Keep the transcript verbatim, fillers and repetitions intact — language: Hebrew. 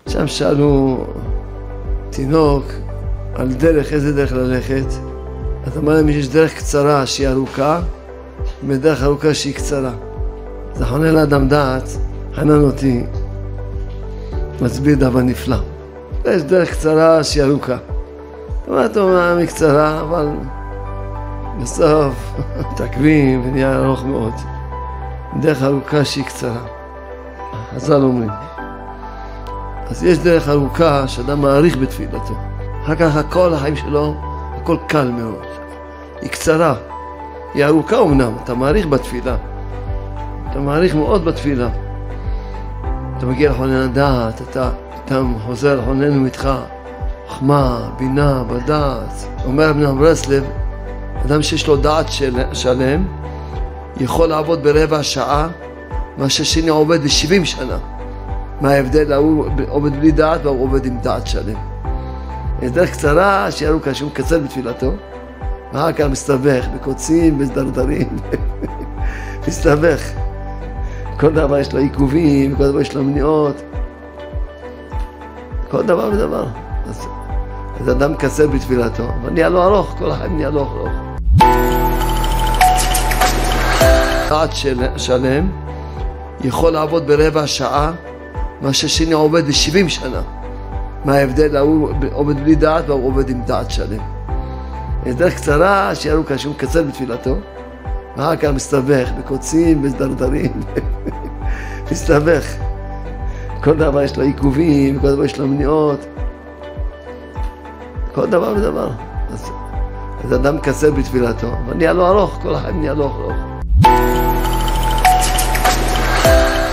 שם שאלו תינוק על דרך, איזה דרך ללכת. אז אמר להם שיש דרך קצרה שהיא ארוכה, ודרך ארוכה שהיא קצרה. אז חונן לאדם דעת, חנן אותי, מסביר דבר נפלא. יש דרך קצרה שהיא ארוכה. אמרתי אומנם היא קצרה, אבל בסוף מתעכבים ונהיה ארוך מאוד. דרך ארוכה שהיא קצרה. חז"ל אומרים. אז יש דרך ארוכה שאדם מעריך בתפילתו. אחר כך כל החיים שלו, הכל קל מאוד. היא קצרה. היא ארוכה אמנם, אתה מעריך בתפילה. אתה מעריך מאוד בתפילה. אתה מגיע לחונן הדעת, אתה, אתה חוזר לחוננו איתך. חכמה, בינה, בדעת. אומר בן ברסלב, אדם שיש לו דעת של, שלם, יכול לעבוד ברבע שעה, מה ששני עובד ב-שבעים שנה. מה ההבדל? הוא עובד בלי דעת והוא עובד עם דעת שלם. יש דרך קצרה שהיא ארוכה, שהוא מקצר בתפילתו, ואחר כך מסתבך בקוצים, בסדרדרים, מסתבך. כל דבר יש לו עיכובים, כל דבר יש לו מניעות. כל דבר ודבר. אז, אז אדם מקצר בתפילתו, אבל נהיה לו ארוך, כל החיים נהיה לו ארוך. דעת של, שלם יכול לעבוד ברבע שעה, מה ששני עובד ב-שבעים שנה. מה ההבדל? הוא עובד בלי דעת והוא עובד עם דעת שלם. יש דרך קצרה שהיא ארוכה, שהוא מקצר בתפילתו, ואחר כך מסתבך בקוצים, בסדרדרים, מסתבך. כל דבר יש לו עיכובים, כל דבר יש לו מניעות. כל דבר ודבר. אז, אז אדם מקצר בתפילתו, אבל נהיה לו ארוך, כל החיים נהיה לו ארוך.